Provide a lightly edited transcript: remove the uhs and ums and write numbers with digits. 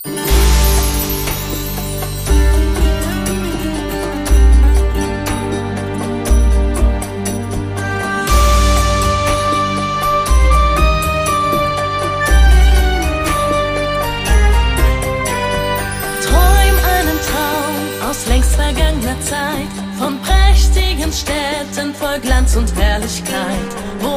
Längst vergangener Zeit, von prächtigen Städten voll Glanz und Herrlichkeit, wo